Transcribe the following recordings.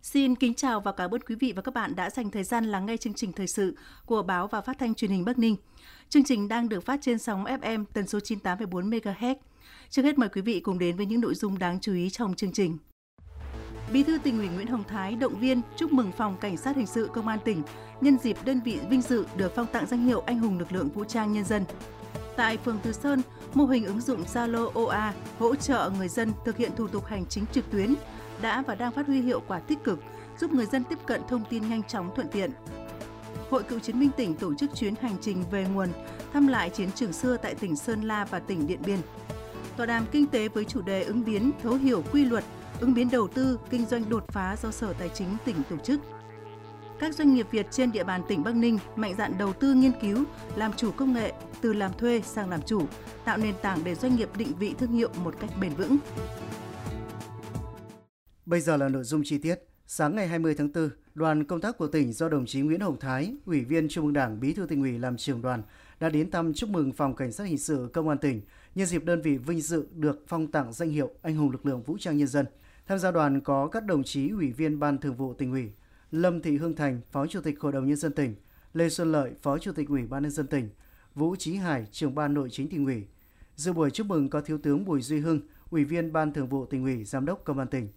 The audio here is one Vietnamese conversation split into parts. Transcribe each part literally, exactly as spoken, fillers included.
Xin kính chào và cảm ơn quý vị và các bạn đã dành thời gian lắng nghe chương trình thời sự của Báo và Phát thanh Truyền hình Bắc Ninh. Chương trình đang được phát trên sóng ép em tần số chín mươi tám phẩy bốn mê ga héc. Trước hết mời quý vị cùng đến với những nội dung đáng chú ý trong chương trình. Bí thư Tỉnh ủy Nguyễn Hồng Thái động viên chúc mừng Phòng Cảnh sát Hình sự Công an tỉnh nhân dịp đơn vị vinh dự được phong tặng danh hiệu Anh hùng lực lượng vũ trang nhân dân. Tại phường Từ Sơn, mô hình ứng dụng Zalo ô a hỗ trợ người dân thực hiện thủ tục hành chính trực tuyến đã và đang phát huy hiệu quả tích cực, giúp người dân tiếp cận thông tin nhanh chóng thuận tiện. Hội Cựu chiến binh tỉnh tổ chức chuyến hành trình về nguồn, thăm lại chiến trường xưa tại tỉnh Sơn La và tỉnh Điện Biên. Tọa đàm kinh tế với chủ đề ứng biến, thấu hiểu quy luật, ứng biến đầu tư, kinh doanh đột phá do Sở Tài chính tỉnh tổ chức. Các doanh nghiệp Việt trên địa bàn tỉnh Bắc Ninh mạnh dạn đầu tư nghiên cứu, làm chủ công nghệ, từ làm thuê sang làm chủ, tạo nền tảng để doanh nghiệp định vị thương hiệu một cách bền vững. Bây giờ là nội dung chi tiết. Sáng ngày hai mươi tháng tư, đoàn công tác của tỉnh do đồng chí Nguyễn Hồng Thái, Ủy viên Trung ương Đảng, Bí thư Tỉnh ủy làm trưởng đoàn, đã đến thăm chúc mừng Phòng Cảnh sát Hình sự Công an tỉnh nhân dịp đơn vị vinh dự được phong tặng danh hiệu Anh hùng lực lượng vũ trang nhân dân. Tham gia đoàn có các đồng chí Ủy viên Ban Thường vụ Tỉnh ủy, Lâm Thị Hương Thành, Phó Chủ tịch Hội đồng Nhân dân tỉnh, Lê Xuân Lợi, Phó Chủ tịch Ủy ban Nhân dân tỉnh, Vũ Chí Hải, Trưởng ban Nội chính Tỉnh ủy. Dự buổi chúc mừng có Thiếu tướng Bùi Duy Hưng, Ủy viên Ban Thường vụ Tỉnh ủy, Giám đốc Công an tỉnh.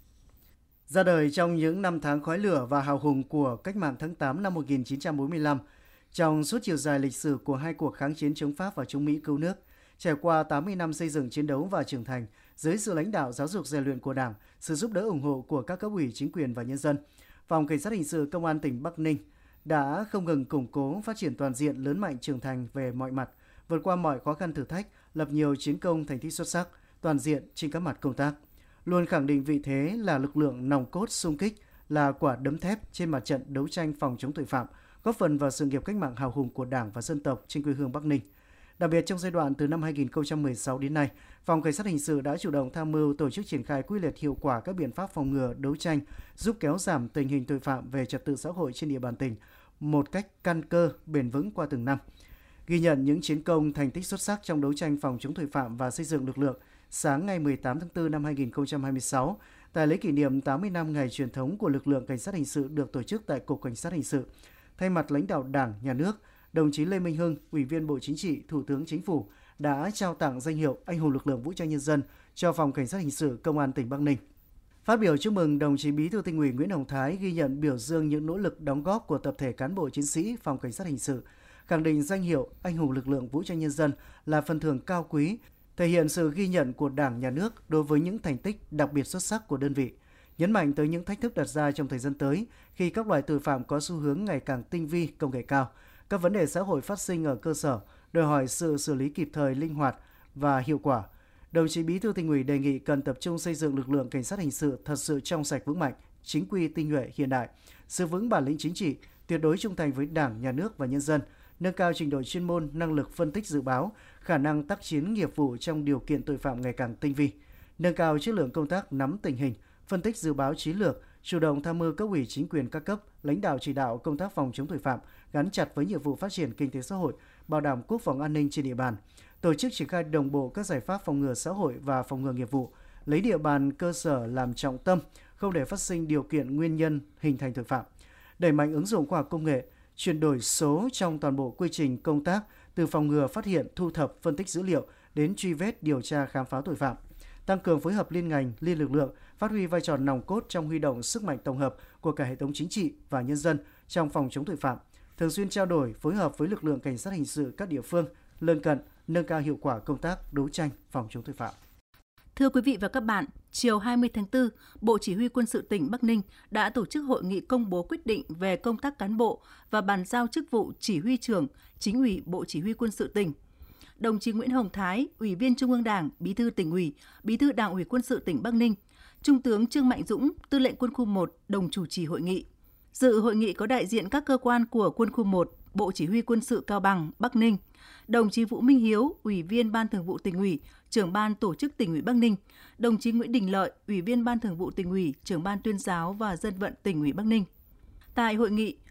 Ra đời trong những năm tháng khói lửa và hào hùng của Cách mạng tháng tám năm một nghìn chín trăm bốn mươi lăm, trong suốt chiều dài lịch sử của hai cuộc kháng chiến chống Pháp và chống Mỹ cứu nước, trải qua tám mươi năm xây dựng chiến đấu và trưởng thành, dưới sự lãnh đạo giáo dục rèn luyện của Đảng, sự giúp đỡ ủng hộ của các cấp ủy chính quyền và nhân dân, Phòng Cảnh sát Hình sự Công an tỉnh Bắc Ninh đã không ngừng củng cố, phát triển toàn diện, lớn mạnh, trưởng thành về mọi mặt, vượt qua mọi khó khăn thử thách, lập nhiều chiến công thành tích xuất sắc, toàn diện trên các mặt công tác. Luôn khẳng định vị thế là lực lượng nòng cốt xung kích, là quả đấm thép trên mặt trận đấu tranh phòng chống tội phạm, góp phần vào sự nghiệp cách mạng hào hùng của Đảng và dân tộc trên quê hương Bắc Ninh. Đặc biệt trong giai đoạn từ năm hai nghìn không trăm mười sáu đến nay, Phòng Cảnh sát Hình sự đã chủ động tham mưu tổ chức triển khai quyết liệt hiệu quả các biện pháp phòng ngừa, đấu tranh, giúp kéo giảm tình hình tội phạm về trật tự xã hội trên địa bàn tỉnh một cách căn cơ, bền vững qua từng năm. Ghi nhận những chiến công, thành tích xuất sắc trong đấu tranh phòng chống tội phạm và xây dựng lực lượng, sáng ngày mười tám tháng tư năm hai nghìn không trăm hai mươi sáu, tại lễ kỷ niệm tám mươi năm ngày truyền thống của lực lượng Cảnh sát Hình sự được tổ chức tại Cục Cảnh sát Hình sự, thay mặt lãnh đạo Đảng, Nhà nước, đồng chí Lê Minh Hưng, Ủy viên Bộ Chính trị, Thủ tướng Chính phủ đã trao tặng danh hiệu Anh hùng lực lượng vũ trang nhân dân cho Phòng Cảnh sát Hình sự Công an tỉnh Bắc Ninh. Phát biểu chúc mừng, đồng chí Bí thư Tỉnh ủy Nguyễn Hồng Thái ghi nhận biểu dương những nỗ lực đóng góp của tập thể cán bộ chiến sĩ Phòng Cảnh sát Hình sự, khẳng định danh hiệu Anh hùng lực lượng vũ trang nhân dân là phần thưởng cao quý, thể hiện sự ghi nhận của Đảng, Nhà nước đối với những thành tích đặc biệt xuất sắc của đơn vị, nhấn mạnh tới những thách thức đặt ra trong thời gian tới khi các loại tội phạm có xu hướng ngày càng tinh vi, công nghệ cao, các vấn đề xã hội phát sinh ở cơ sở, đòi hỏi sự xử lý kịp thời, linh hoạt và hiệu quả. Đồng chí Bí thư Tỉnh ủy đề nghị cần tập trung xây dựng lực lượng Cảnh sát Hình sự thật sự trong sạch vững mạnh, chính quy tinh nhuệ hiện đại, giữ vững bản lĩnh chính trị, tuyệt đối trung thành với Đảng, Nhà nước và nhân dân, nâng cao trình độ chuyên môn, năng lực phân tích dự báo, khả năng tác chiến nghiệp vụ trong điều kiện tội phạm ngày càng tinh vi, nâng cao chất lượng công tác nắm tình hình, phân tích dự báo chiến lược, chủ động tham mưu cấp ủy chính quyền các cấp, lãnh đạo chỉ đạo công tác phòng chống tội phạm gắn chặt với nhiệm vụ phát triển kinh tế xã hội, bảo đảm quốc phòng an ninh trên địa bàn, tổ chức triển khai đồng bộ các giải pháp phòng ngừa xã hội và phòng ngừa nghiệp vụ, lấy địa bàn cơ sở làm trọng tâm, không để phát sinh điều kiện nguyên nhân hình thành tội phạm, đẩy mạnh ứng dụng khoa học công nghệ, chuyển đổi số trong toàn bộ quy trình công tác, từ phòng ngừa, phát hiện, thu thập, phân tích dữ liệu đến truy vết, điều tra, khám phá tội phạm, tăng cường phối hợp liên ngành, liên lực lượng, phát huy vai trò nòng cốt trong huy động sức mạnh tổng hợp của cả hệ thống chính trị và nhân dân trong phòng chống tội phạm, thường xuyên trao đổi, phối hợp với lực lượng Cảnh sát Hình sự các địa phương lân cận, nâng cao hiệu quả công tác đấu tranh phòng chống tội phạm. Thưa quý vị và các bạn, chiều hai mươi tháng tư, Bộ Chỉ huy Quân sự tỉnh Bắc Ninh đã tổ chức hội nghị công bố quyết định về công tác cán bộ và bàn giao chức vụ Chỉ huy trưởng, Chính ủy Bộ Chỉ huy Quân sự tỉnh. Đồng chí Nguyễn Hồng Thái, Ủy viên Trung ương Đảng, Bí thư Tỉnh ủy, Bí thư Đảng ủy Quân sự tỉnh Bắc Ninh, Trung tướng Trương Mạnh Dũng, Tư lệnh Quân khu một, đồng chủ trì hội nghị. Dự hội nghị có đại diện các cơ quan của Quân khu một, Bộ Chỉ huy Quân sự Cao Bằng, Bắc Ninh, đồng chí Vũ Minh Hiếu, Ủy viên Ban Thường vụ Tỉnh ủy, Trưởng ban Tổ chức Tỉnh ủy Bắc Ninh, đồng chí Nguyễn Đình Lợi, Ủy viên Ban Thường vụ Tỉnh ủy, Trưởng ban Tuyên giáo và Dân vận Tỉnh ủy Bắc Ninh. Tại hội nghị,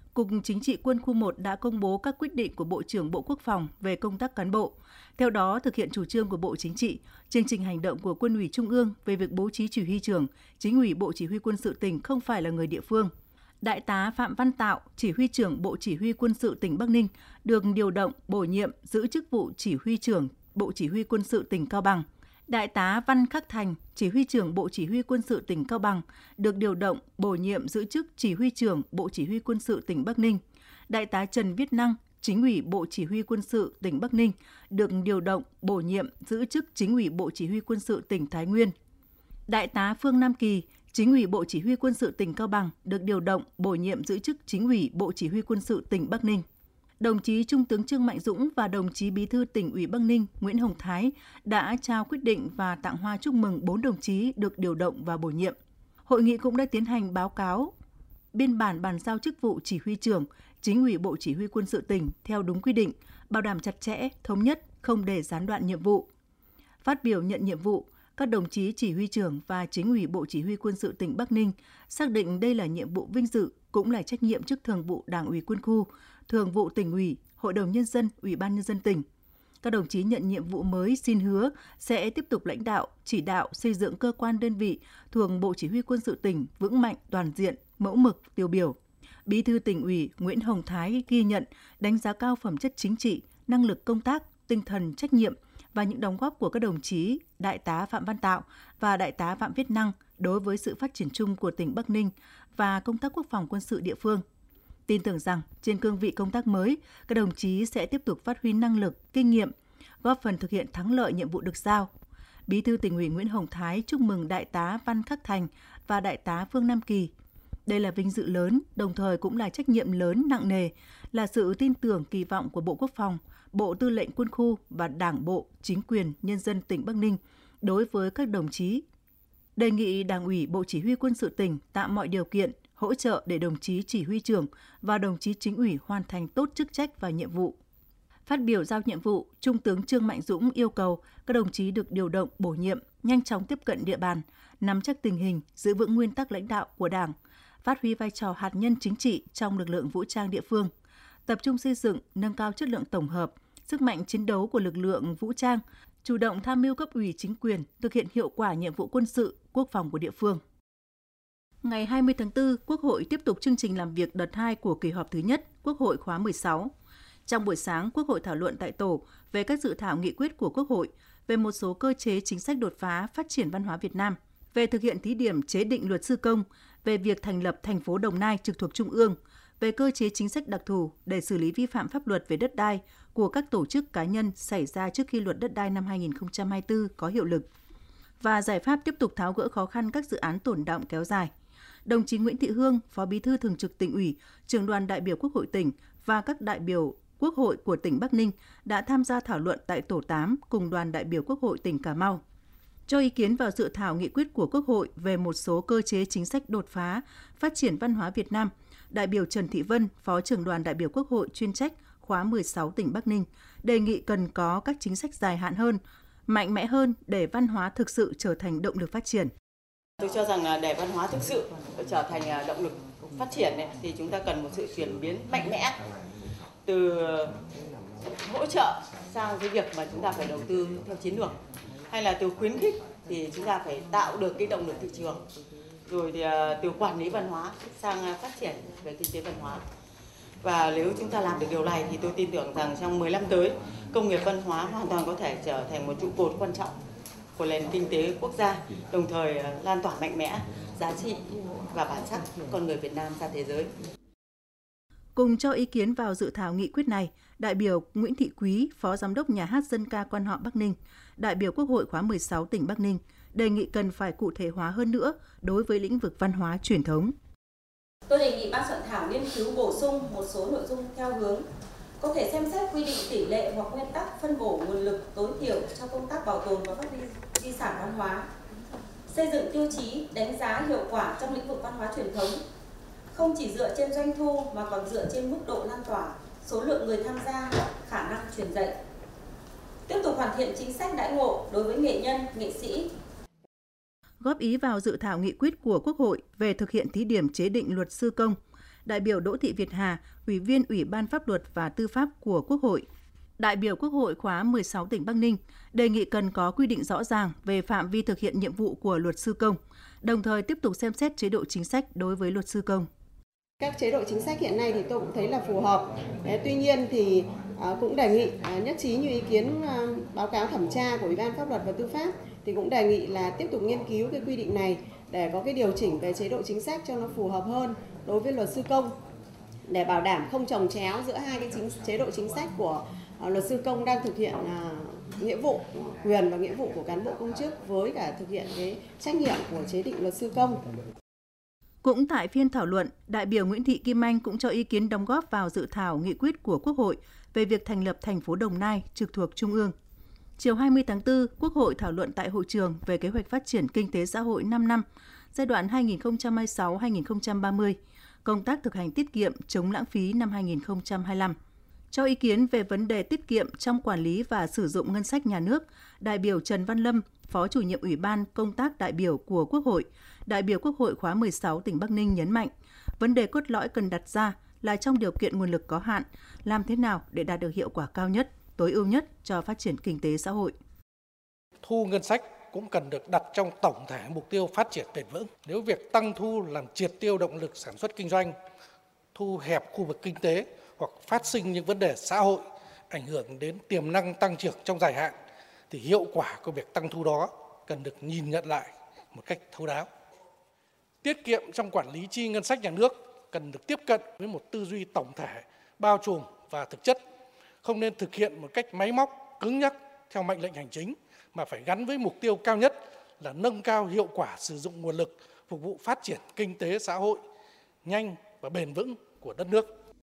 Cục Chính trị Quân khu một đã công bố các quyết định của Bộ trưởng Bộ Quốc phòng về công tác cán bộ. Theo đó, thực hiện chủ trương của Bộ Chính trị, chương trình hành động của Quân ủy Trung ương về việc bố trí chỉ huy trưởng, Chính ủy Bộ Chỉ huy Quân sự tỉnh không phải là người địa phương. Đại tá Phạm Văn Tạo, Chỉ huy trưởng Bộ Chỉ huy Quân sự tỉnh Bắc Ninh, được điều động bổ nhiệm giữ chức vụ Chỉ huy trưởng Bộ Chỉ huy Quân sự tỉnh Cao Bằng. Đại tá Văn Khắc Thành, Chỉ huy trưởng Bộ Chỉ huy Quân sự tỉnh Cao Bằng, được điều động bổ nhiệm giữ chức Chỉ huy trưởng Bộ Chỉ huy Quân sự tỉnh Bắc Ninh. Đại tá Trần Viết Năng, Chính ủy Bộ Chỉ huy Quân sự tỉnh Bắc Ninh, được điều động bổ nhiệm giữ chức Chính ủy Bộ Chỉ huy Quân sự tỉnh Thái Nguyên. Đại tá Phương Nam Kỳ, Chính ủy Bộ Chỉ huy Quân sự tỉnh Cao Bằng, được điều động bổ nhiệm giữ chức Chính ủy Bộ Chỉ huy Quân sự tỉnh Bắc Ninh. Đồng chí Trung tướng Trương Mạnh Dũng và đồng chí Bí thư Tỉnh ủy Bắc Ninh Nguyễn Hồng Thái đã trao quyết định và tặng hoa chúc mừng bốn đồng chí được điều động và bổ nhiệm. Hội nghị cũng đã tiến hành báo cáo biên bản bàn giao chức vụ Chỉ huy trưởng, Chính ủy Bộ Chỉ huy Quân sự tỉnh theo đúng quy định, bảo đảm chặt chẽ, thống nhất, không để gián đoạn nhiệm vụ. Phát biểu nhận nhiệm vụ, các đồng chí Chỉ huy trưởng và Chính ủy Bộ Chỉ huy Quân sự tỉnh Bắc Ninh xác định đây là nhiệm vụ vinh dự, cũng là trách nhiệm trước Thường vụ Đảng ủy Quân khu, Thường vụ Tỉnh ủy, Hội đồng Nhân dân, Ủy ban Nhân dân tỉnh. Các đồng chí nhận nhiệm vụ mới xin hứa sẽ tiếp tục lãnh đạo, chỉ đạo xây dựng cơ quan đơn vị thuộc Bộ Chỉ huy Quân sự tỉnh vững mạnh, toàn diện, mẫu mực, tiêu biểu. Bí thư Tỉnh ủy Nguyễn Hồng Thái ghi nhận, đánh giá cao phẩm chất chính trị, năng lực công tác, tinh thần trách nhiệm và những đóng góp của các đồng chí Đại tá Phạm Văn Tạo và Đại tá Phạm Viết Năng đối với sự phát triển chung của tỉnh Bắc Ninh và công tác quốc phòng quân sự địa phương. Tin tưởng rằng trên cương vị công tác mới, các đồng chí sẽ tiếp tục phát huy năng lực, kinh nghiệm, góp phần thực hiện thắng lợi nhiệm vụ được giao. Bí thư Tỉnh ủy Nguyễn Hồng Thái chúc mừng Đại tá Văn Khắc Thành và Đại tá Phương Nam Kỳ. Đây là vinh dự lớn, đồng thời cũng là trách nhiệm lớn nặng nề, là sự tin tưởng kỳ vọng của Bộ Quốc phòng, Bộ Tư lệnh Quân khu và Đảng bộ, chính quyền, nhân dân tỉnh Bắc Ninh đối với các đồng chí. Đề nghị Đảng ủy Bộ Chỉ huy Quân sự tỉnh tạo mọi điều kiện, hỗ trợ để đồng chí Chỉ huy trưởng và đồng chí Chính ủy hoàn thành tốt chức trách và nhiệm vụ. Phát biểu giao nhiệm vụ, Trung tướng Trương Mạnh Dũng yêu cầu các đồng chí được điều động bổ nhiệm, nhanh chóng tiếp cận địa bàn, nắm chắc tình hình, giữ vững nguyên tắc lãnh đạo của Đảng, phát huy vai trò hạt nhân chính trị trong lực lượng vũ trang địa phương, tập trung xây dựng, nâng cao chất lượng tổng hợp, sức mạnh chiến đấu của lực lượng vũ trang, chủ động tham mưu cấp ủy chính quyền thực hiện hiệu quả nhiệm vụ quân sự, quốc phòng của địa phương. Ngày hai mươi tháng tư, Quốc hội tiếp tục chương trình làm việc đợt hai của kỳ họp thứ nhất Quốc hội khóa mười sáu. Trong buổi sáng, Quốc hội thảo luận tại tổ về các dự thảo nghị quyết của Quốc hội về một số cơ chế chính sách đột phá phát triển văn hóa Việt Nam, về thực hiện thí điểm chế định luật sư công, về việc thành lập thành phố Đồng Nai trực thuộc Trung ương, về cơ chế chính sách đặc thù để xử lý vi phạm pháp luật về đất đai của các tổ chức cá nhân xảy ra trước khi luật đất đai năm hai nghìn không trăm hai mươi tư có hiệu lực, và giải pháp tiếp tục tháo gỡ khó khăn các dự án tồn đọng kéo dài. Đồng chí Nguyễn Thị Hương, Phó Bí thư Thường trực Tỉnh ủy, Trưởng đoàn đại biểu Quốc hội tỉnh và các đại biểu Quốc hội của tỉnh Bắc Ninh đã tham gia thảo luận tại tổ tám cùng đoàn đại biểu Quốc hội tỉnh Cà Mau. Cho ý kiến vào dự thảo nghị quyết của Quốc hội về một số cơ chế chính sách đột phá phát triển văn hóa Việt Nam, đại biểu Trần Thị Vân, Phó Trưởng đoàn đại biểu Quốc hội chuyên trách khóa mười sáu tỉnh Bắc Ninh, đề nghị cần có các chính sách dài hạn hơn, mạnh mẽ hơn để văn hóa thực sự trở thành động lực phát triển. Tôi cho rằng để văn hóa thực sự trở thành động lực phát triển thì chúng ta cần một sự chuyển biến mạnh mẽ từ hỗ trợ sang cái việc mà chúng ta phải đầu tư theo chiến lược, hay là từ khuyến khích thì chúng ta phải tạo được cái động lực thị trường, rồi thì từ quản lý văn hóa sang phát triển về kinh tế văn hóa. Và nếu chúng ta làm được điều này thì tôi tin tưởng rằng trong mười năm tới, công nghiệp văn hóa hoàn toàn có thể trở thành một trụ cột quan trọng của nền kinh tế quốc gia, đồng thời lan tỏa mạnh mẽ giá trị và bản sắc con người Việt Nam ra thế giới. Cùng cho ý kiến vào dự thảo nghị quyết này, đại biểu Nguyễn Thị Quý, Phó Giám đốc Nhà hát Dân ca Quan họ Bắc Ninh, đại biểu Quốc hội khóa mười sáu tỉnh Bắc Ninh, đề nghị cần phải cụ thể hóa hơn nữa đối với lĩnh vực văn hóa truyền thống. Tôi đề nghị ban soạn thảo nghiên cứu bổ sung một số nội dung theo hướng có thể xem xét quy định tỷ lệ hoặc nguyên tắc phân bổ nguồn lực tối thiểu cho công tác bảo tồn và phát huy di sản văn hóa, xây dựng tiêu chí đánh giá hiệu quả trong lĩnh vực văn hóa truyền thống, không chỉ dựa trên doanh thu mà còn dựa trên mức độ lan tỏa, số lượng người tham gia, khả năng truyền dạy. Tiếp tục hoàn thiện chính sách đãi ngộ đối với nghệ nhân, nghệ sĩ. Góp ý vào dự thảo nghị quyết của Quốc hội về thực hiện thí điểm chế định luật sư công, đại biểu Đỗ Thị Việt Hà, Ủy viên Ủy ban Pháp luật và Tư pháp của Quốc hội, đại biểu Quốc hội khóa mười sáu tỉnh Bắc Ninh đề nghị cần có quy định rõ ràng về phạm vi thực hiện nhiệm vụ của luật sư công, đồng thời tiếp tục xem xét chế độ chính sách đối với luật sư công. Các chế độ chính sách hiện nay thì tôi cũng thấy là phù hợp. Tuy nhiên thì cũng đề nghị nhất trí như ý kiến báo cáo thẩm tra của Ủy ban Pháp luật và Tư pháp thì cũng đề nghị là tiếp tục nghiên cứu cái quy định này để có cái điều chỉnh về chế độ chính sách cho nó phù hợp hơn đối với luật sư công, để bảo đảm không chồng chéo giữa hai cái chính, chế độ chính sách của luật sư công đang thực hiện uh, nghĩa vụ, quyền và nghĩa vụ của cán bộ công chức với cả thực hiện cái trách nhiệm của chế định luật sư công. Cũng tại phiên thảo luận, đại biểu Nguyễn Thị Kim Anh cũng cho ý kiến đóng góp vào dự thảo nghị quyết của Quốc hội về việc thành lập thành phố Đồng Nai trực thuộc Trung ương. Chiều hai mươi tháng tư, Quốc hội thảo luận tại hội trường về kế hoạch phát triển kinh tế xã hội năm năm, giai đoạn hai nghìn không trăm hai mươi sáu đến hai nghìn không trăm ba mươi, công tác thực hành tiết kiệm chống lãng phí năm hai nghìn không trăm hai mươi lăm. Cho ý kiến về vấn đề tiết kiệm trong quản lý và sử dụng ngân sách nhà nước, đại biểu Trần Văn Lâm, Phó chủ nhiệm Ủy ban Công tác đại biểu của Quốc hội, đại biểu Quốc hội khóa mười sáu tỉnh Bắc Ninh nhấn mạnh, vấn đề cốt lõi cần đặt ra là trong điều kiện nguồn lực có hạn, làm thế nào để đạt được hiệu quả cao nhất, tối ưu nhất cho phát triển kinh tế xã hội. Thu ngân sách cũng cần được đặt trong tổng thể mục tiêu phát triển bền vững. Nếu việc tăng thu làm triệt tiêu động lực sản xuất kinh doanh, thu hẹp khu vực kinh tế hoặc phát sinh những vấn đề xã hội ảnh hưởng đến tiềm năng tăng trưởng trong dài hạn, thì hiệu quả của việc tăng thu đó cần được nhìn nhận lại một cách thấu đáo. Tiết kiệm trong quản lý chi ngân sách nhà nước cần được tiếp cận với một tư duy tổng thể, bao trùm và thực chất, không nên thực hiện một cách máy móc, cứng nhắc theo mệnh lệnh hành chính, mà phải gắn với mục tiêu cao nhất là nâng cao hiệu quả sử dụng nguồn lực phục vụ phát triển kinh tế xã hội nhanh và bền vững của đất nước.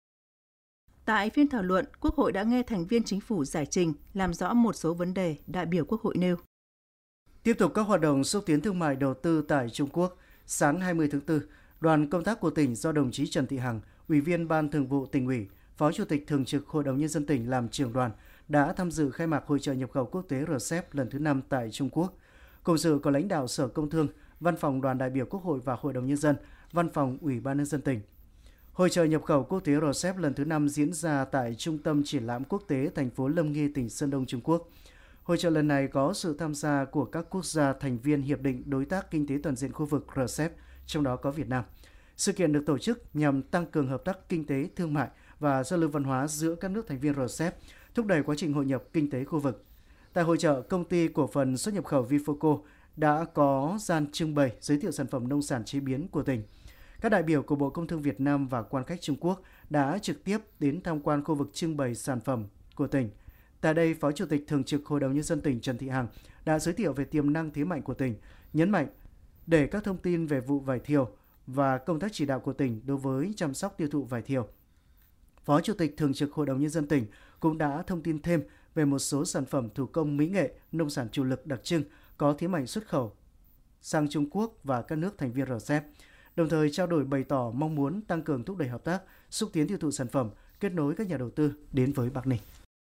Tại phiên thảo luận, Quốc hội đã nghe thành viên chính phủ giải trình, làm rõ một số vấn đề đại biểu Quốc hội nêu. Tiếp tục các hoạt động xúc tiến thương mại đầu tư tại Trung Quốc, sáng hai mươi tháng tư, đoàn công tác của tỉnh do đồng chí Trần Thị Hằng, Ủy viên Ban Thường vụ Tỉnh ủy, Phó Chủ tịch Thường trực Hội đồng Nhân dân tỉnh làm trưởng đoàn, đã tham dự khai mạc Hội chợ nhập khẩu quốc tế rờ xê e pê lần thứ năm tại Trung Quốc. Cùng dự có lãnh đạo Sở Công Thương, Văn phòng Đoàn đại biểu Quốc hội và Hội đồng Nhân dân, Văn phòng Ủy ban Nhân dân tỉnh. Hội chợ nhập khẩu quốc tế rờ xê e pê lần thứ năm diễn ra tại Trung tâm Triển lãm Quốc tế thành phố Lâm Nghi, tỉnh Sơn Đông, Trung Quốc. Hội chợ lần này có sự tham gia của các quốc gia thành viên Hiệp định Đối tác Kinh tế Toàn diện khu vực rờ xê e pê, trong đó có Việt Nam. Sự kiện được tổ chức nhằm tăng cường hợp tác kinh tế, thương mại và giao lưu văn hóa giữa các nước thành viên rờ xê e pê, thúc đẩy quá trình hội nhập kinh tế khu vực. Tại hội chợ, Công ty Cổ phần Xuất nhập khẩu Vifoco đã có gian trưng bày giới thiệu sản phẩm nông sản chế biến của tỉnh. Các đại biểu của Bộ Công Thương Việt Nam và quan khách Trung Quốc đã trực tiếp đến tham quan khu vực trưng bày sản phẩm của tỉnh. Tại đây, Phó Chủ tịch Thường trực Hội đồng Nhân dân tỉnh Trần Thị Hằng đã giới thiệu về tiềm năng thế mạnh của tỉnh, nhấn mạnh để các thông tin về vụ vải thiều và công tác chỉ đạo của tỉnh đối với chăm sóc tiêu thụ vải thiều. Phó Chủ tịch Thường trực Hội đồng Nhân dân tỉnh cũng đã thông tin thêm về một số sản phẩm thủ công mỹ nghệ, nông sản chủ lực đặc trưng có thế mạnh xuất khẩu sang Trung Quốc và các nước thành viên rờ xê e pê, đồng thời trao đổi bày tỏ mong muốn tăng cường thúc đẩy hợp tác, xúc tiến tiêu thụ sản phẩm, kết nối các nhà đầu tư đến với Bắc Ninh.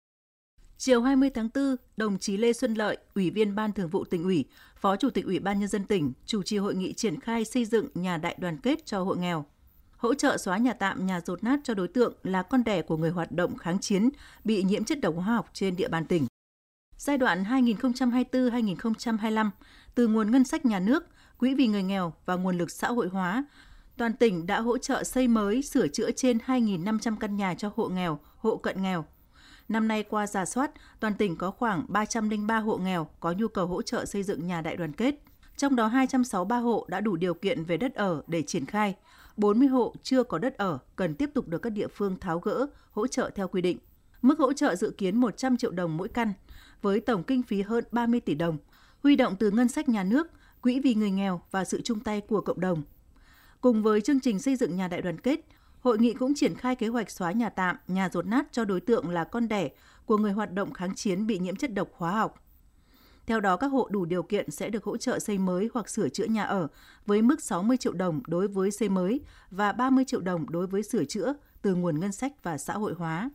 Chiều hai mươi tháng tư, đồng chí Lê Xuân Lợi, Ủy viên Ban Thường vụ Tỉnh ủy, Phó Chủ tịch Ủy ban Nhân dân tỉnh, chủ trì hội nghị triển khai xây dựng nhà đại đoàn kết cho hộ nghèo, hỗ trợ xóa nhà tạm, nhà dột nát cho đối tượng là con đẻ của người hoạt động kháng chiến bị nhiễm chất độc hóa học trên địa bàn tỉnh. Giai đoạn hai nghìn không trăm hai mươi tư đến hai nghìn không trăm hai mươi lăm, từ nguồn ngân sách nhà nước, Quỹ vì người nghèo và nguồn lực xã hội hóa, toàn tỉnh đã hỗ trợ xây mới, sửa chữa trên hai nghìn năm trăm căn nhà cho hộ nghèo, hộ cận nghèo. Năm nay qua rà soát, toàn tỉnh có khoảng ba trăm lẻ ba hộ nghèo có nhu cầu hỗ trợ xây dựng nhà đại đoàn kết. Trong đó hai trăm sáu mươi ba hộ đã đủ điều kiện về đất ở để triển khai. bốn mươi hộ chưa có đất ở cần tiếp tục được các địa phương tháo gỡ, hỗ trợ theo quy định. Mức hỗ trợ dự kiến một trăm triệu đồng mỗi căn, với tổng kinh phí hơn ba mươi tỷ đồng, huy động từ ngân sách nhà nước, Quỹ vì người nghèo và sự chung tay của cộng đồng. Cùng với chương trình xây dựng nhà đại đoàn kết, hội nghị cũng triển khai kế hoạch xóa nhà tạm, nhà dột nát cho đối tượng là con đẻ của người hoạt động kháng chiến bị nhiễm chất độc hóa học. Theo đó, các hộ đủ điều kiện sẽ được hỗ trợ xây mới hoặc sửa chữa nhà ở với mức sáu mươi triệu đồng đối với xây mới và ba mươi triệu đồng đối với sửa chữa từ nguồn ngân sách và xã hội hóa.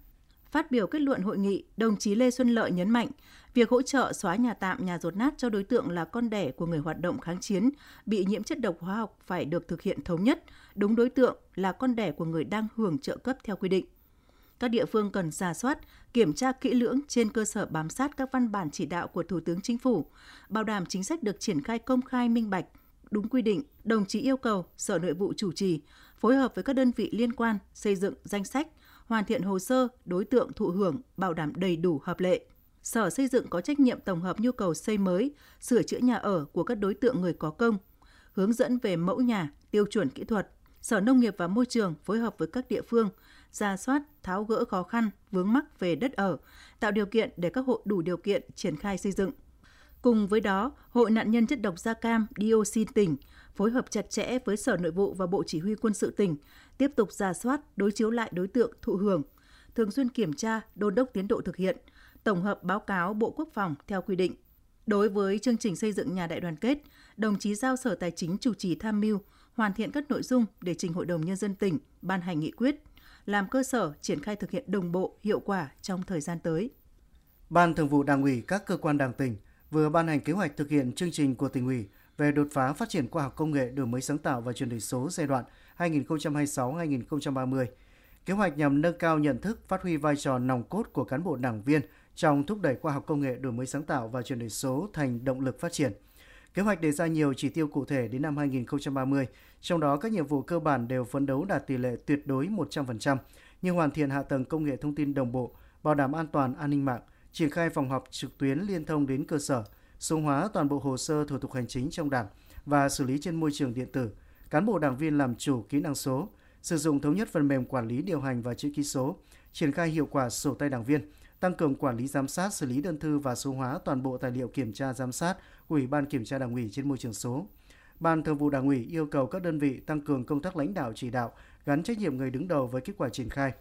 Phát biểu kết luận hội nghị, đồng chí Lê Xuân Lợi nhấn mạnh, việc hỗ trợ xóa nhà tạm, nhà dột nát cho đối tượng là con đẻ của người hoạt động kháng chiến bị nhiễm chất độc hóa học phải được thực hiện thống nhất, đúng đối tượng là con đẻ của người đang hưởng trợ cấp theo quy định. Các địa phương cần rà soát, kiểm tra kỹ lưỡng trên cơ sở bám sát các văn bản chỉ đạo của Thủ tướng Chính phủ, bảo đảm chính sách được triển khai công khai minh bạch, đúng quy định. Đồng chí yêu cầu Sở Nội vụ chủ trì, phối hợp với các đơn vị liên quan xây dựng danh sách, hoàn thiện hồ sơ đối tượng thụ hưởng bảo đảm đầy đủ hợp lệ. Sở Xây dựng có trách nhiệm tổng hợp nhu cầu xây mới, sửa chữa nhà ở của các đối tượng người có công, hướng dẫn về mẫu nhà, tiêu chuẩn kỹ thuật. Sở Nông nghiệp và Môi trường phối hợp với các địa phương, rà soát, tháo gỡ khó khăn, vướng mắc về đất ở, tạo điều kiện để các hộ đủ điều kiện triển khai xây dựng. Cùng với đó, Hội nạn nhân chất độc da cam dioxin tỉnh phối hợp chặt chẽ với Sở Nội vụ và Bộ Chỉ huy Quân sự tỉnh, tiếp tục rà soát, đối chiếu lại đối tượng thụ hưởng, thường xuyên kiểm tra, đôn đốc tiến độ thực hiện, tổng hợp báo cáo Bộ Quốc phòng theo quy định. Đối với chương trình xây dựng nhà đại đoàn kết, đồng chí giao Sở Tài chính chủ trì tham mưu, hoàn thiện các nội dung để trình Hội đồng Nhân dân tỉnh ban hành nghị quyết, làm cơ sở triển khai thực hiện đồng bộ, hiệu quả trong thời gian tới. Ban Thường vụ Đảng ủy các cơ quan Đảng tỉnh vừa ban hành kế hoạch thực hiện chương trình của tỉnh ủy về đột phá phát triển khoa học công nghệ, đổi mới sáng tạo và chuyển đổi số giai đoạn hai nghìn không trăm hai mươi sáu đến hai nghìn không trăm ba mươi. Kế hoạch nhằm nâng cao nhận thức, phát huy vai trò nòng cốt của cán bộ đảng viên trong thúc đẩy khoa học công nghệ, đổi mới sáng tạo và chuyển đổi số thành động lực phát triển. Kế hoạch đề ra nhiều chỉ tiêu cụ thể đến năm hai nghìn không trăm ba mươi, trong đó các nhiệm vụ cơ bản đều phấn đấu đạt tỷ lệ tuyệt đối một trăm phần trăm, như hoàn thiện hạ tầng công nghệ thông tin đồng bộ, bảo đảm an toàn an ninh mạng, triển khai phòng họp trực tuyến liên thông đến cơ sở, số hóa toàn bộ hồ sơ thủ tục hành chính trong Đảng và xử lý trên môi trường điện tử, cán bộ đảng viên làm chủ kỹ năng số, sử dụng thống nhất phần mềm quản lý điều hành và chữ ký số, triển khai hiệu quả sổ tay đảng viên, tăng cường quản lý giám sát, xử lý đơn thư và số hóa toàn bộ tài liệu kiểm tra giám sát của Ủy ban Kiểm tra Đảng ủy trên môi trường số. Ban Thường vụ Đảng ủy yêu cầu các đơn vị tăng cường công tác lãnh đạo chỉ đạo, gắn trách nhiệm người đứng đầu với kết quả triển khai.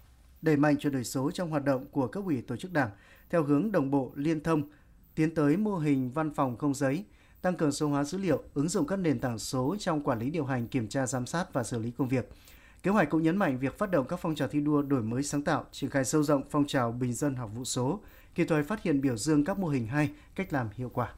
Đẩy mạnh chuyển đổi số trong hoạt động của cấp ủy tổ chức Đảng theo hướng đồng bộ, liên thông, tiến tới mô hình văn phòng không giấy, tăng cường số hóa dữ liệu, ứng dụng các nền tảng số trong quản lý điều hành, kiểm tra giám sát và xử lý công việc. Kế hoạch cũng nhấn mạnh việc phát động các phong trào thi đua đổi mới sáng tạo, triển khai sâu rộng phong trào bình dân học vụ số, kịp thời phát hiện biểu dương các mô hình hay, cách làm hiệu quả.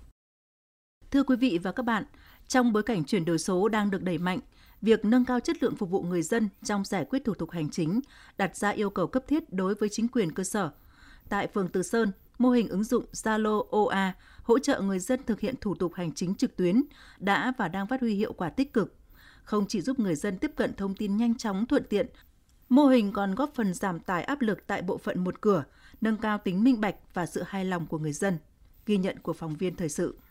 Thưa quý vị và các bạn, trong bối cảnh chuyển đổi số đang được đẩy mạnh, việc nâng cao chất lượng phục vụ người dân trong giải quyết thủ tục hành chính đặt ra yêu cầu cấp thiết đối với chính quyền cơ sở. Tại phường Từ Sơn, mô hình ứng dụng Zalo o a hỗ trợ người dân thực hiện thủ tục hành chính trực tuyến đã và đang phát huy hiệu quả tích cực. Không chỉ giúp người dân tiếp cận thông tin nhanh chóng thuận tiện, mô hình còn góp phần giảm tải áp lực tại bộ phận một cửa, nâng cao tính minh bạch và sự hài lòng của người dân. Ghi nhận của phóng viên thời sự.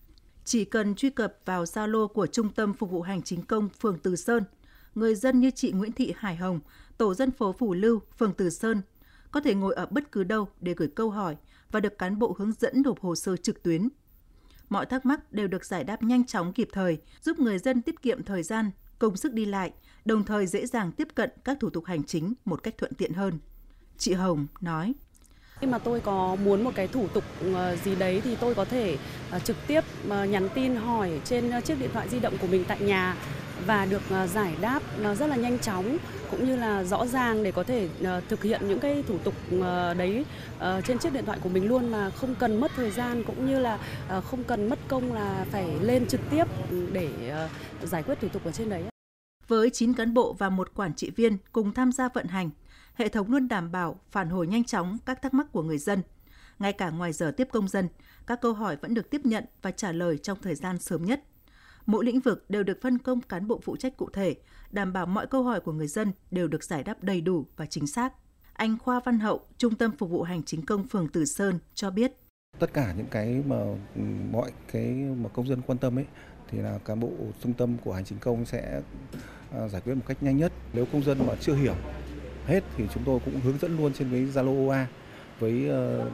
Chỉ cần truy cập vào Zalo của Trung tâm Phục vụ Hành chính công phường Từ Sơn, người dân như chị Nguyễn Thị Hải Hồng, tổ dân phố Phủ Lưu, phường Từ Sơn, có thể ngồi ở bất cứ đâu để gửi câu hỏi và được cán bộ hướng dẫn nộp hồ sơ trực tuyến. Mọi thắc mắc đều được giải đáp nhanh chóng kịp thời, giúp người dân tiết kiệm thời gian, công sức đi lại, đồng thời dễ dàng tiếp cận các thủ tục hành chính một cách thuận tiện hơn. Chị Hồng nói: Khi mà tôi có muốn một cái thủ tục gì đấy thì tôi có thể trực tiếp nhắn tin hỏi trên chiếc điện thoại di động của mình tại nhà và được giải đáp nó rất là nhanh chóng cũng như là rõ ràng để có thể thực hiện những cái thủ tục đấy trên chiếc điện thoại của mình luôn mà không cần mất thời gian cũng như là không cần mất công là phải lên trực tiếp để giải quyết thủ tục ở trên đấy. Với chín cán bộ và một quản trị viên cùng tham gia vận hành, hệ thống luôn đảm bảo phản hồi nhanh chóng các thắc mắc của người dân. Ngay cả ngoài giờ tiếp công dân, các câu hỏi vẫn được tiếp nhận và trả lời trong thời gian sớm nhất. Mỗi lĩnh vực đều được phân công cán bộ phụ trách cụ thể, đảm bảo mọi câu hỏi của người dân đều được giải đáp đầy đủ và chính xác. Anh Khoa Văn Hậu, Trung tâm Phục vụ Hành chính công phường Từ Sơn cho biết. Tất cả những cái mà mọi cái mà công dân quan tâm ấy thì là cán bộ trung tâm của Hành chính công sẽ giải quyết một cách nhanh nhất. Nếu công dân mà chưa hiểu hết thì chúng tôi cũng hướng dẫn luôn trên cái Zalo o a với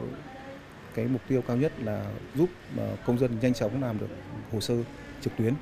cái mục tiêu cao nhất là giúp công dân nhanh chóng làm được hồ sơ trực tuyến.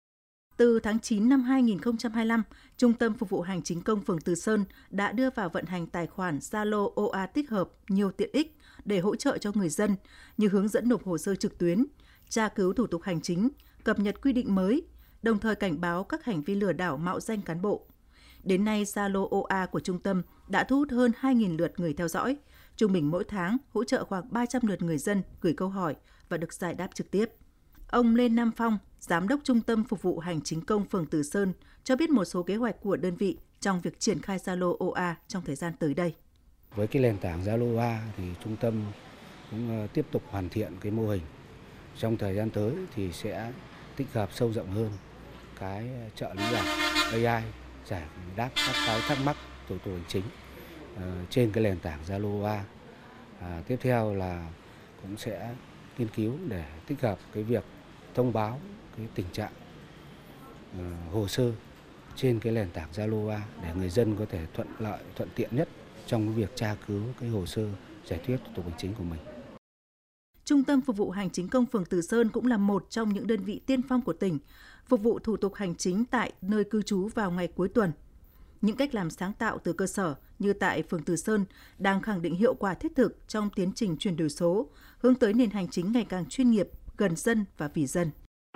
Từ tháng chín năm hai nghìn không trăm hai mươi lăm, Trung tâm Phục vụ Hành chính công phường Từ Sơn đã đưa vào vận hành tài khoản Zalo o a tích hợp nhiều tiện ích để hỗ trợ cho người dân như hướng dẫn nộp hồ sơ trực tuyến, tra cứu thủ tục hành chính, cập nhật quy định mới, đồng thời cảnh báo các hành vi lừa đảo mạo danh cán bộ. Đến nay, Zalo o a của trung tâm đã thu hút hơn hai nghìn lượt người theo dõi. Trung bình mỗi tháng hỗ trợ khoảng ba trăm lượt người dân gửi câu hỏi và được giải đáp trực tiếp. Ông Lê Nam Phong, Giám đốc Trung tâm Phục vụ Hành chính công phường Từ Sơn, cho biết một số kế hoạch của đơn vị trong việc triển khai Zalo o a trong thời gian tới đây. Với cái nền tảng Zalo o a thì trung tâm cũng tiếp tục hoàn thiện cái mô hình. Trong thời gian tới thì sẽ tích hợp sâu rộng hơn cái trợ lý ảo a i giải đáp các cái thắc mắc thủ tục hành chính uh, trên cái nền tảng Zalo o a. À, tiếp theo là cũng sẽ nghiên cứu để tích hợp cái việc thông báo cái tình trạng uh, hồ sơ trên cái nền tảng Zalo o a để người dân có thể thuận lợi, thuận tiện nhất trong cái việc tra cứu cái hồ sơ giải quyết thủ tục hành chính của mình. Trung tâm Phục vụ Hành chính công phường Từ Sơn cũng là một trong những đơn vị tiên phong của tỉnh, phục vụ thủ tục hành chính tại nơi cư trú vào ngày cuối tuần. Những cách làm sáng tạo từ cơ sở như tại phường Từ Sơn đang khẳng định hiệu quả thiết thực trong tiến trình chuyển đổi số, hướng tới nền hành chính ngày càng chuyên nghiệp, gần dân và vì dân.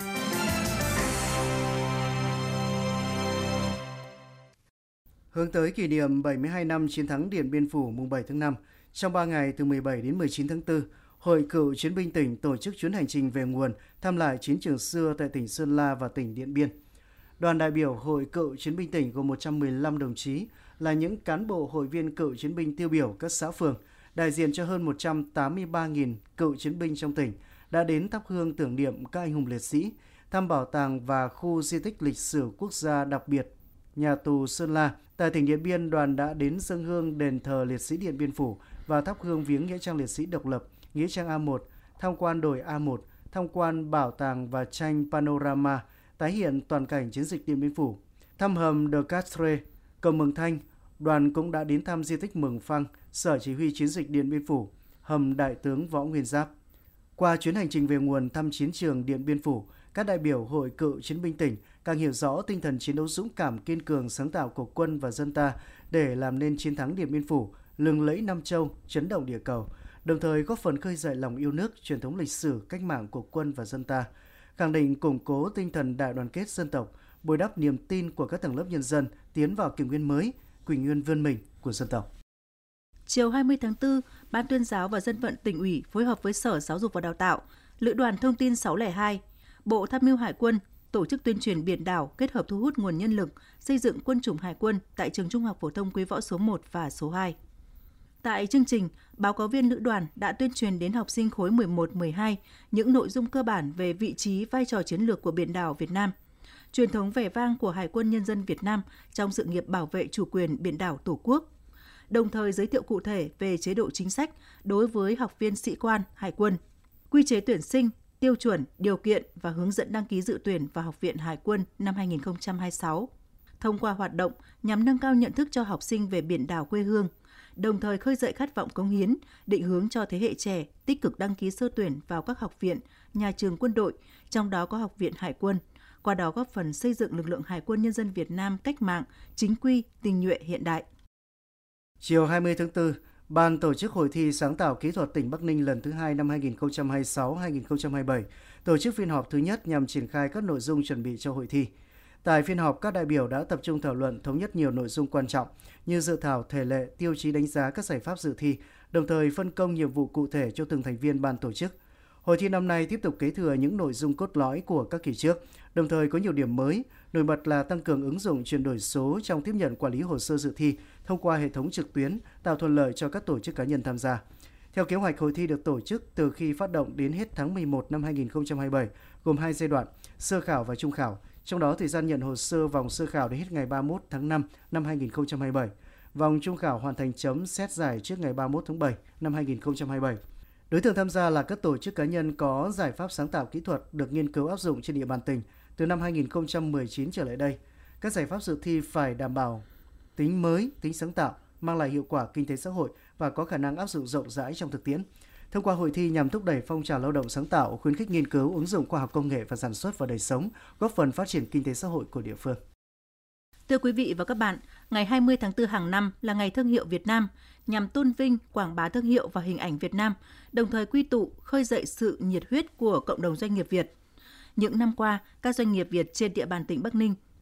Hướng tới kỷ niệm bảy mươi hai năm chiến thắng Điện Biên Phủ mùng bảy tháng năm, trong ba ngày từ mười bảy đến mười chín tháng tư, Hội Cựu Chiến binh tỉnh tổ chức chuyến hành trình về nguồn thăm lại chiến trường xưa tại tỉnh Sơn La và tỉnh Điện Biên. Đoàn đại biểu Hội Cựu Chiến binh tỉnh gồm một trăm mười lăm đồng chí là những cán bộ hội viên cựu chiến binh tiêu biểu các xã phường, đại diện cho hơn một trăm tám mươi ba nghìn cựu chiến binh trong tỉnh đã đến thắp hương tưởng niệm các anh hùng liệt sĩ, thăm bảo tàng và khu di tích lịch sử quốc gia đặc biệt nhà tù Sơn La. Tại tỉnh Điện Biên, đoàn đã đến dâng hương đền thờ liệt sĩ Điện Biên Phủ và thắp hương viếng nghĩa trang liệt sĩ độc lập, nghĩa trang A một, tham quan đồi A một, tham quan bảo tàng và tranh panorama tái hiện toàn cảnh chiến dịch Điện Biên Phủ, thăm hầm De Castre, cầu Mường Thanh. Đoàn cũng đã đến thăm di tích Mường Phăng, sở chỉ huy chiến dịch Điện Biên Phủ, hầm Đại tướng Võ Nguyên Giáp. Qua chuyến hành trình về nguồn thăm chiến trường Điện Biên Phủ, các đại biểu Hội Cựu Chiến binh tỉnh càng hiểu rõ tinh thần chiến đấu dũng cảm, kiên cường, sáng tạo của quân và dân ta để làm nên chiến thắng Điện Biên Phủ, lừng lẫy Nam Châu, chấn động địa cầu, đồng thời góp phần khơi dậy lòng yêu nước, truyền thống lịch sử, cách mạng của quân và dân ta, khẳng định củng cố tinh thần đại đoàn kết dân tộc, bồi đắp niềm tin của các tầng lớp nhân dân tiến vào kỷ nguyên mới, kỷ nguyên vươn mình của dân tộc. Chiều hai mươi tháng tư, Ban Tuyên giáo và Dân vận Tỉnh ủy phối hợp với Sở Giáo dục và Đào tạo, Lữ đoàn Thông tin sáu không hai, Bộ Tham mưu Hải quân tổ chức tuyên truyền biển đảo kết hợp thu hút nguồn nhân lực, xây dựng quân chủng Hải quân tại trường Trung học phổ thông Quý Võ số một và số hai. Tại chương trình, báo cáo viên lữ đoàn đã tuyên truyền đến học sinh khối mười một mười hai những nội dung cơ bản về vị trí, vai trò chiến lược của biển đảo Việt Nam, truyền thống vẻ vang của Hải quân Nhân dân Việt Nam trong sự nghiệp bảo vệ chủ quyền biển đảo Tổ quốc, đồng thời giới thiệu cụ thể về chế độ chính sách đối với học viên sĩ quan Hải quân, quy chế tuyển sinh, tiêu chuẩn, điều kiện và hướng dẫn đăng ký dự tuyển vào Học viện Hải quân năm hai nghìn không trăm hai mươi sáu. Thông qua hoạt động nhằm nâng cao nhận thức cho học sinh về biển đảo quê hương, đồng thời khơi dậy khát vọng cống hiến, định hướng cho thế hệ trẻ tích cực đăng ký sơ tuyển vào các học viện, nhà trường quân đội, trong đó có Học viện Hải quân, qua đó góp phần xây dựng lực lượng Hải quân Nhân dân Việt Nam cách mạng, chính quy, tinh nhuệ hiện đại. Chiều hai mươi tháng tư, Ban tổ chức Hội thi Sáng tạo Kỹ thuật tỉnh Bắc Ninh lần thứ hai năm hai nghìn không trăm hai mươi sáu hai nghìn không trăm hai mươi bảy tổ chức phiên họp thứ nhất nhằm triển khai các nội dung chuẩn bị cho hội thi. Tại phiên họp, các đại biểu đã tập trung thảo luận thống nhất nhiều nội dung quan trọng như dự thảo thể lệ, tiêu chí đánh giá các giải pháp dự thi, đồng thời phân công nhiệm vụ cụ thể cho từng thành viên ban tổ chức. Hội thi năm nay tiếp tục kế thừa những nội dung cốt lõi của các kỳ trước, đồng thời có nhiều điểm mới, nổi bật là tăng cường ứng dụng chuyển đổi số trong tiếp nhận quản lý hồ sơ dự thi thông qua hệ thống trực tuyến, tạo thuận lợi cho các tổ chức cá nhân tham gia. Theo kế hoạch, hội thi được tổ chức từ khi phát động đến hết tháng mười một năm hai nghìn không trăm hai mươi bảy, gồm hai giai đoạn, sơ khảo và trung khảo. Trong đó, thời gian nhận hồ sơ vòng sơ khảo đến hết ngày ba mươi mốt tháng năm năm hai nghìn không trăm hai mươi bảy. Vòng trung khảo hoàn thành chấm xét giải trước ngày ba mươi mốt tháng bảy năm hai nghìn không trăm hai mươi bảy. Đối tượng tham gia là các tổ chức cá nhân có giải pháp sáng tạo kỹ thuật được nghiên cứu áp dụng trên địa bàn tỉnh từ năm hai nghìn không trăm mười chín trở lại đây. Các giải pháp dự thi phải đảm bảo tính mới, tính sáng tạo, mang lại hiệu quả kinh tế xã hội và có khả năng áp dụng rộng rãi trong thực tiễn. Thông qua hội thi nhằm thúc đẩy phong trào lao động sáng tạo, khuyến khích nghiên cứu, ứng dụng khoa học công nghệ và sản xuất vào đời sống, góp phần phát triển kinh tế xã hội của địa phương. Thưa quý vị và các bạn, ngày hai mươi tháng tư hàng năm là ngày thương hiệu Việt Nam, nhằm tôn vinh, quảng bá thương hiệu và hình ảnh Việt Nam, đồng thời quy tụ, khơi dậy sự nhiệt huyết của cộng đồng doanh nghiệp Việt. Những năm qua, các doanh nghiệp Việt trên địa bàn tỉnh Bắc Ninh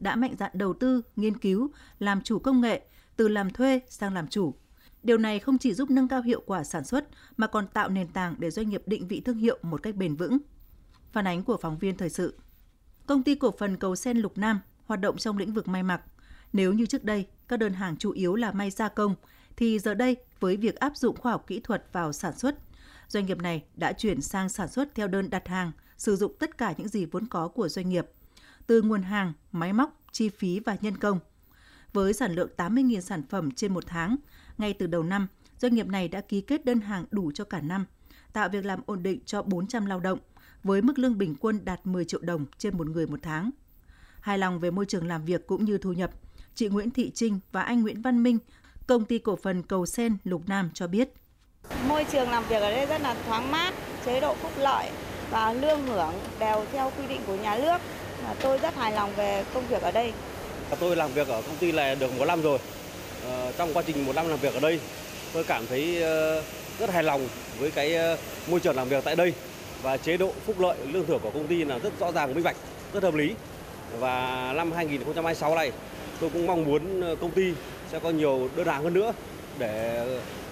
đã mạnh dạn đầu tư, nghiên cứu, làm chủ công nghệ, từ làm thuê sang làm chủ. Điều này không chỉ giúp nâng cao hiệu quả sản xuất mà còn tạo nền tảng để doanh nghiệp định vị thương hiệu một cách bền vững. Phản ánh của phóng viên thời sự. Công ty cổ phần Cầu Sen Lục Nam hoạt động trong lĩnh vực may mặc. Nếu như trước đây các đơn hàng chủ yếu là may gia công, thì giờ đây với việc áp dụng khoa học kỹ thuật vào sản xuất, doanh nghiệp này đã chuyển sang sản xuất theo đơn đặt hàng, sử dụng tất cả những gì vốn có của doanh nghiệp, từ nguồn hàng, máy móc, chi phí và nhân công. Với sản lượng tám mươi nghìn sản phẩm trên một tháng, ngay từ đầu năm, doanh nghiệp này đã ký kết đơn hàng đủ cho cả năm, tạo việc làm ổn định cho bốn trăm lao động, với mức lương bình quân đạt mười triệu đồng trên một người một tháng. Hài lòng về môi trường làm việc cũng như thu nhập, chị Nguyễn Thị Trinh và anh Nguyễn Văn Minh, Công ty cổ phần Cầu Sen Lục Nam cho biết. Môi trường làm việc ở đây rất là thoáng mát, chế độ phúc lợi và lương hưởng đều theo quy định của nhà nước. Tôi rất hài lòng về công việc ở đây. Tôi làm việc ở công ty này được một năm rồi. Ờ, trong quá trình một năm làm việc ở đây, tôi cảm thấy rất hài lòng với cái môi trường làm việc tại đây và chế độ phúc lợi, lương thưởng của công ty là rất rõ ràng, minh bạch, rất hợp lý. Và năm hai nghìn không trăm hai mươi sáu này, tôi cũng mong muốn công ty sẽ có nhiều đơn hàng hơn nữa để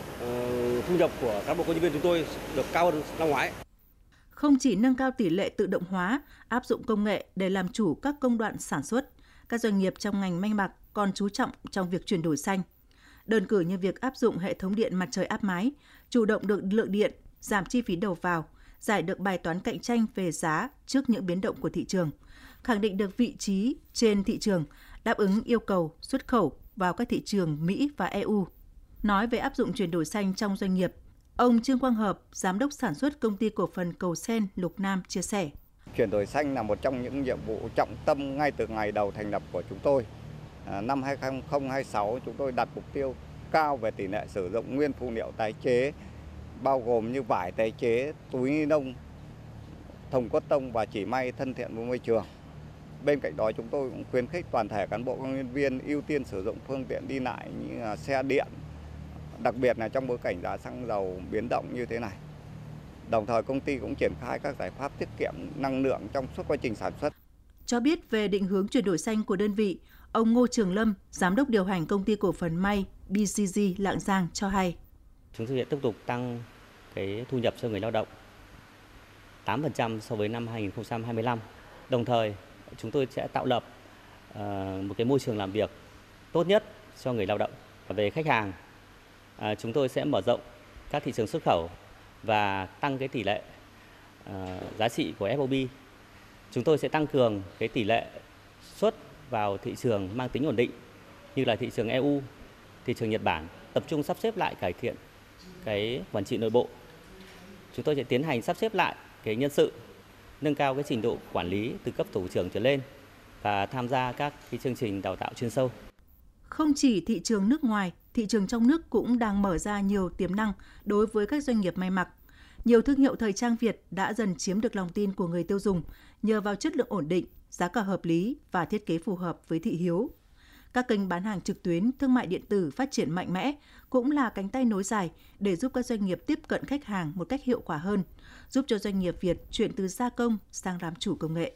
uh, thu nhập của cán bộ công nhân viên chúng tôi được cao hơn năm ngoái. Không chỉ nâng cao tỷ lệ tự động hóa, áp dụng công nghệ để làm chủ các công đoạn sản xuất, các doanh nghiệp trong ngành may mặc còn chú trọng trong việc chuyển đổi xanh. Đơn cử như việc áp dụng hệ thống điện mặt trời áp mái, chủ động được lượng điện, giảm chi phí đầu vào, giải được bài toán cạnh tranh về giá trước những biến động của thị trường, khẳng định được vị trí trên thị trường, đáp ứng yêu cầu xuất khẩu vào các thị trường Mỹ và e u. Nói về áp dụng chuyển đổi xanh trong doanh nghiệp, ông Trương Quang Hợp, Giám đốc sản xuất Công ty cổ phần Cầu Sen Lục Nam chia sẻ. Chuyển đổi xanh là một trong những nhiệm vụ trọng tâm ngay từ ngày đầu thành lập của chúng tôi. À, năm hai nghìn không trăm hai mươi sáu, chúng tôi đặt mục tiêu cao về tỷ lệ sử dụng nguyên phụ liệu tái chế, bao gồm như vải tái chế, túi ni lông, thùng cốt tông và chỉ may thân thiện với môi trường. Bên cạnh đó, chúng tôi cũng khuyến khích toàn thể cán bộ công nhân viên ưu tiên sử dụng phương tiện đi lại như là xe điện, đặc biệt là trong bối cảnh giá xăng dầu biến động như thế này. Đồng thời, công ty cũng triển khai các giải pháp tiết kiệm năng lượng trong suốt quá trình sản xuất. Cho biết về định hướng chuyển đổi xanh của đơn vị, ông Ngô Trường Lâm, Giám đốc điều hành Công ty cổ phần may bê xê giê Lạng Giang cho hay. Chúng tôi sẽ tiếp tục tăng cái thu nhập cho người lao động tám phần trăm so với năm hai nghìn không trăm hai mươi lăm. Đồng thời, chúng tôi sẽ tạo lập uh, một cái môi trường làm việc tốt nhất cho người lao động. Và về khách hàng, uh, chúng tôi sẽ mở rộng các thị trường xuất khẩu và tăng cái tỷ lệ uh, giá trị của ép ô bê. Chúng tôi sẽ tăng cường cái tỷ lệ xuất vào thị trường mang tính ổn định như là thị trường e u, thị trường Nhật Bản, tập trung sắp xếp lại cải thiện cái quản trị nội bộ. Chúng tôi sẽ tiến hành sắp xếp lại cái nhân sự, nâng cao cái trình độ quản lý từ cấp thủ trưởng trở lên và tham gia các cái chương trình đào tạo chuyên sâu. Không chỉ thị trường nước ngoài, thị trường trong nước cũng đang mở ra nhiều tiềm năng đối với các doanh nghiệp may mặc. Nhiều thương hiệu thời trang Việt đã dần chiếm được lòng tin của người tiêu dùng nhờ vào chất lượng ổn định, giá cả hợp lý và thiết kế phù hợp với thị hiếu. Các kênh bán hàng trực tuyến, thương mại điện tử phát triển mạnh mẽ cũng là cánh tay nối dài để giúp các doanh nghiệp tiếp cận khách hàng một cách hiệu quả hơn, giúp cho doanh nghiệp Việt chuyển từ gia công sang làm chủ công nghệ.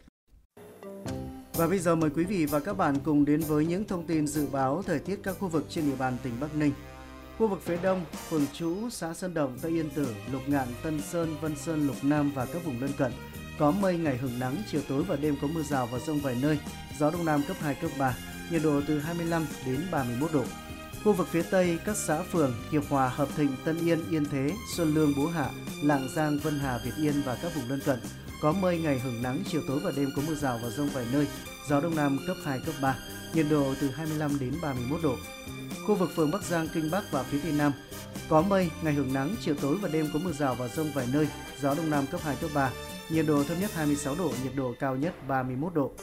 Và bây giờ mời quý vị và các bạn cùng đến với những thông tin dự báo thời tiết các khu vực trên địa bàn tỉnh Bắc Ninh. Khu vực phía Đông, phường Trũ, xã Sơn Động, Tây Yên Tử, Lục Ngạn, Tân Sơn, Vân Sơn, Lục Nam và các vùng lân cận có mây, ngày hửng nắng, chiều tối và đêm có mưa rào và dông vài nơi, gió Đông Nam cấp hai, cấp ba, nhiệt độ từ hai mươi lăm đến ba mươi mốt độ. Khu vực phía Tây, các xã phường Hiệp Hòa, Hợp Thịnh, Tân Yên, Yên Thế, Xuân Lương, Bố Hạ, Lạng Giang, Vân Hà, Việt Yên và các vùng lân cận có mây, ngày hửng nắng, chiều tối và đêm có mưa rào và dông vài nơi, gió Đông Nam cấp hai, cấp ba, nhiệt độ từ hai mươi lăm đến ba mươi mốt độ. Khu vực phường Bắc Giang, Kinh Bắc và phía Tây Nam có mây, ngày hửng nắng, chiều tối và đêm có mưa rào và dông vài nơi, gió Đông Nam cấp hai, cấp ba, nhiệt độ thấp nhất hai mươi sáu độ, nhiệt độ cao nhất ba mươi mốt độ.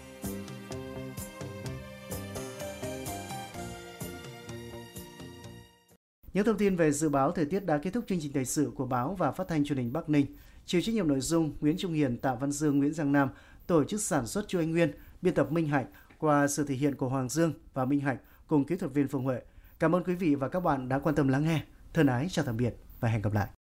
Những thông tin về dự báo thời tiết đã kết thúc chương trình thời sự của báo và phát thanh truyền hình Bắc Ninh. Chịu trách nhiệm nội dung Nguyễn Trung Hiền, Tạ Văn Dương, Nguyễn Giang Nam, tổ chức sản xuất Chu Anh Nguyên, biên tập Minh Hạnh qua sự thể hiện của Hoàng Dương và Minh Hạnh cùng kỹ thuật viên Phương Huệ. Cảm ơn quý vị và các bạn đã quan tâm lắng nghe. Thân ái chào tạm biệt và hẹn gặp lại.